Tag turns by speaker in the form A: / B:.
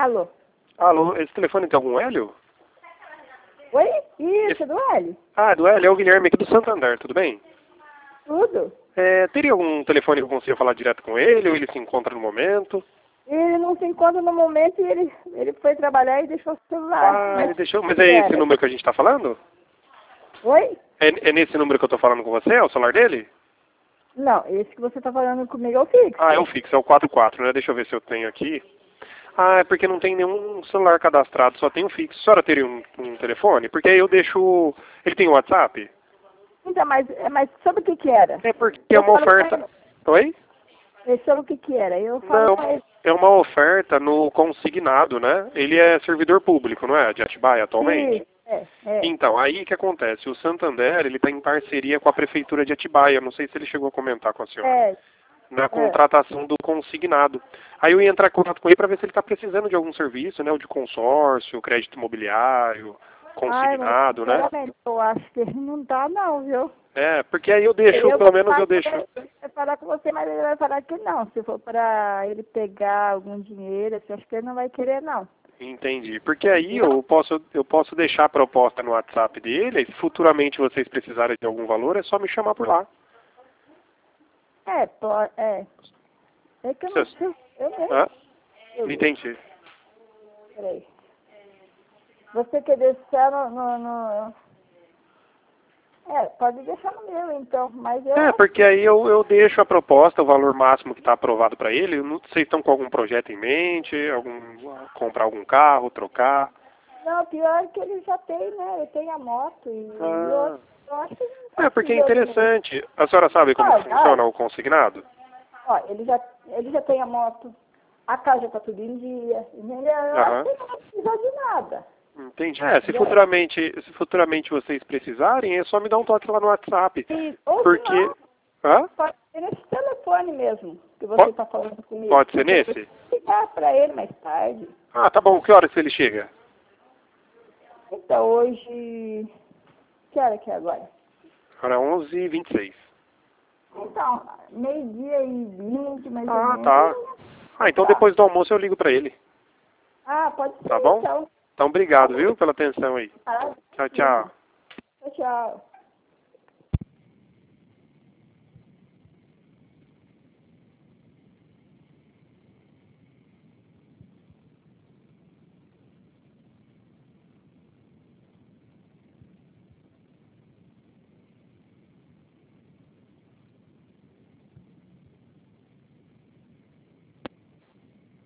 A: Alô?
B: Alô, esse telefone tem algum Hélio?
A: Oi? Isso, do Hélio?
B: Ah, do Hélio, é o Guilherme aqui do Santander, tudo bem?
A: Tudo?
B: Teria algum telefone que eu consiga falar direto com ele, ou ele se encontra no momento?
A: Ele não se encontra no momento e ele foi trabalhar e deixou o celular.
B: Ah, ele deixou, mas é esse número que a gente tá falando?
A: Oi?
B: É nesse número que eu tô falando com você, é o celular dele?
A: Não, esse que você tá falando comigo é o fixo.
B: Ah, é o fixo, é o 44, né? Deixa eu ver se eu tenho aqui. Ah, é porque não tem nenhum celular cadastrado, só tem o fixo. A senhora teria um telefone? Porque aí eu deixo... Ele tem o WhatsApp?
A: Então, mas sobre o que que era?
B: É porque é uma oferta... Oi?
A: Sobre o que era? Eu falo pra
B: Não,
A: ele.
B: é uma oferta no consignado, né? Ele é servidor público, não é? De Atibaia atualmente?
A: Sim, é.
B: Então, aí que acontece? O Santander, ele está em parceria com a Prefeitura de Atibaia. Não sei se ele chegou a comentar com a senhora. Na contratação do consignado. Aí eu ia entrar em contato com ele para ver se ele está precisando de algum serviço, né? Ou de consórcio, crédito imobiliário, consignado, né?
A: Eu acho que ele não tá não, viu?
B: Porque aí eu deixo, pelo menos eu deixo.
A: Ele vai falar com você, mas ele vai falar que não. Se for para ele pegar algum dinheiro, assim, acho que ele não vai querer, não.
B: Entendi. Porque aí eu posso deixar a proposta no WhatsApp dele, e se futuramente vocês precisarem de algum valor, é só me chamar por lá.
A: É que eu não sei.
B: Eu entendi.
A: Peraí. Você quer deixar no... pode deixar no meu, então. Mas eu...
B: porque aí eu deixo a proposta, o valor máximo que está aprovado para ele. Eu não sei se estão com algum projeto em mente, comprar algum carro, trocar.
A: Não, pior que ele já tem, né? Ele tem a moto e eu acho que
B: porque é interessante. A senhora sabe como funciona o consignado?
A: Ó, ele já tem a moto, a casa já tá tudo em dia, entendeu? Eu acho que ele não precisa de nada.
B: Entendi. Se futuramente vocês precisarem, é só me dar um toque lá no WhatsApp. Porque...
A: Pode ser nesse telefone mesmo, que você está falando comigo.
B: Pode ser nesse?
A: Eu vou ligar para ele mais tarde.
B: Ah, tá bom. Que horas ele chega?
A: Então, hoje... Que hora que é agora?
B: Agora é 11h26.
A: Então, 12h20, mais ou menos.
B: Tá. Então depois do almoço eu ligo pra ele.
A: Pode ser,
B: tá bom?
A: então.
B: Então obrigado, viu, pela atenção aí. Tchau, tchau.
A: Tchau.